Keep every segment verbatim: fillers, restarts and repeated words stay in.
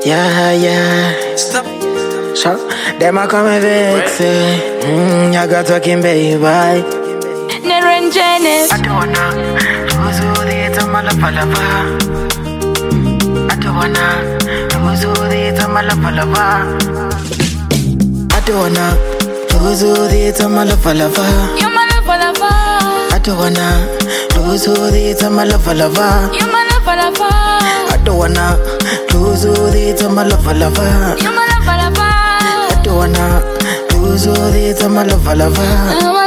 Yeah, yeah. Stop. So, them a come and vex. Mm, I got talking baby. Neren Janis. I don't wanna lose all the time I love, love. I don't wanna lose all the time I love, love. I don't wanna lose all the time I love, love. You my love, love. I don't wanna lose all the time I love, love. You my love, love. I don't wanna lose all the time I love, love. You my love, love. I don't wanna lose all the time I love, love.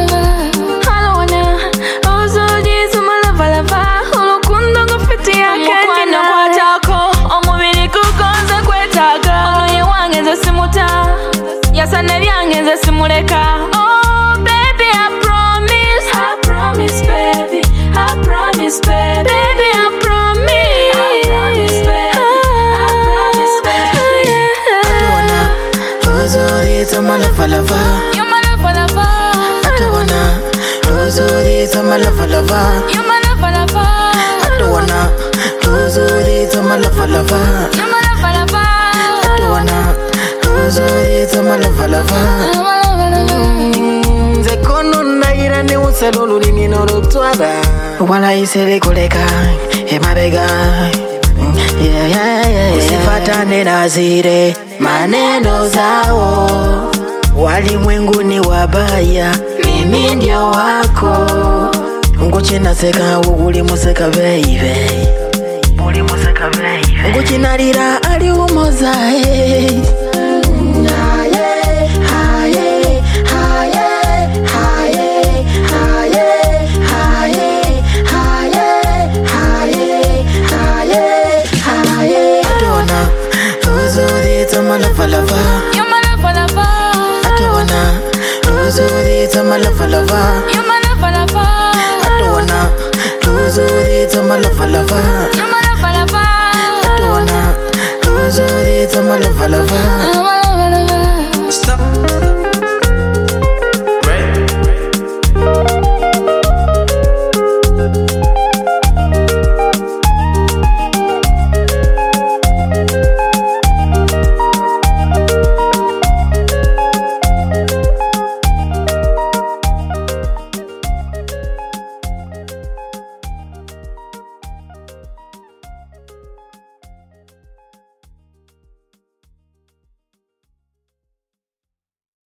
Oh baby, I promise, I promise, baby, I promise, baby, baby, I promise, I promise, baby, I promise, baby. I don't wanna lose all the time I love, love. You my love, love. I don't wanna lose all the time I love, love. You my love, love. I don't wanna lose all the time I love, love. You my love, love. I don't wanna lose all the time I love, love. Nze kono naira ne usalo lulimi n'olutwala wala isele kuleka emabega. Yeah, yeah, yeah. Usifatane na zile maneno zao, walimwenguni wabaya, mimi ndio wako. Nguchina seka uli museka baby, uli museka baby. Nguchina lira ali umoza hey. My love, love. You my love, love. I don't wanna lose all the time I love, love. You my love, love. I don't wanna lose all the time I love, love. You my